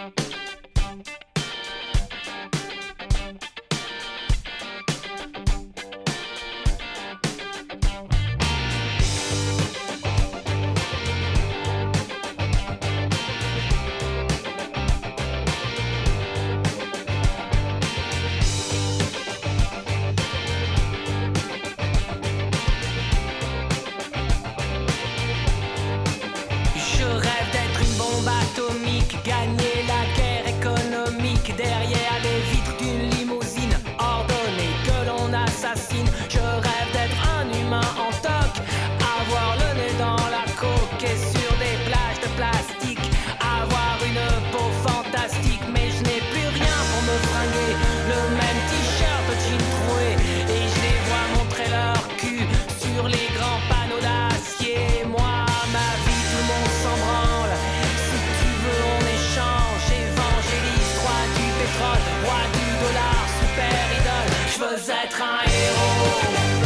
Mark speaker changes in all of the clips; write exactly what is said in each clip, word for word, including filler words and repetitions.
Speaker 1: Gagner la guerre économique derrière les vitres d'une limousine ordonnée que l'on assassine. Je rêve d'être un humain en toc, avoir le nez dans la coque et sur des plages de plastique, avoir une peau fantastique. Mais je n'ai plus rien pour me fringuer, le même t-shirt de jean troué, et je les vois montrer leur cul sur les grands panneaux d'acier. Moi, ma vie, tout le monde s'en branle. Si tu veux, on échange. Évangéliste, roi du pétrole, roi du dollar, super idole. Je veux être un héros.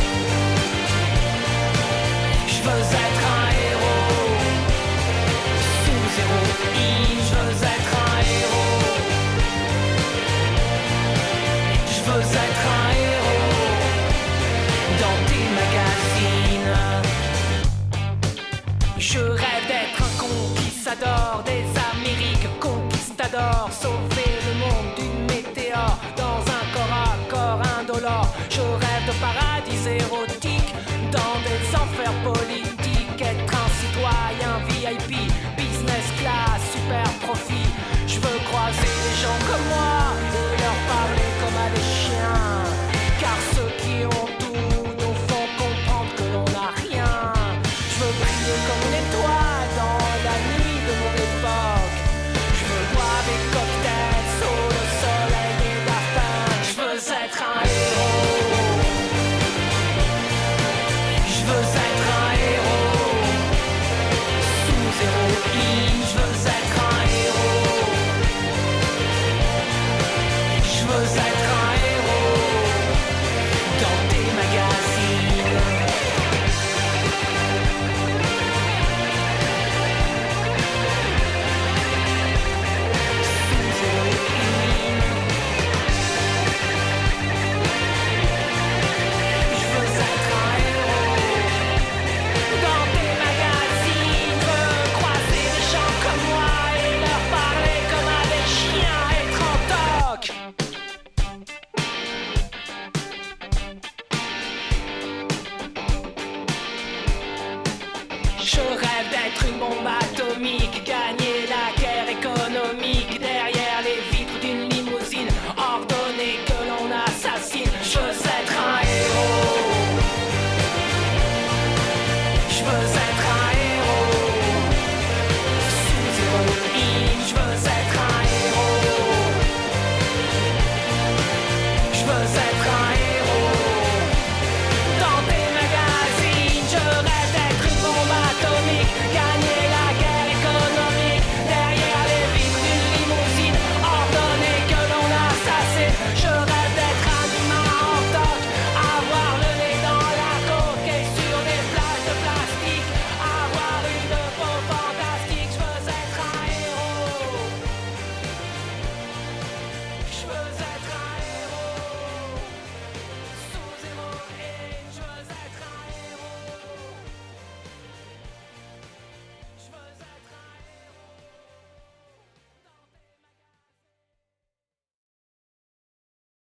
Speaker 1: Je veux être un héros. Sous héroïne, je veux être un héros. Je veux être un héros dans des magazines. Je rêve d'être un conquistador des Amériques conquistador, sauver le monde d'une météore dans un corps à corps indolore. Je rêve de paradis érotiques dans des enfers politiques, être un citoyen V I P, business class, super profit. Je veux croiser des gens comme moi et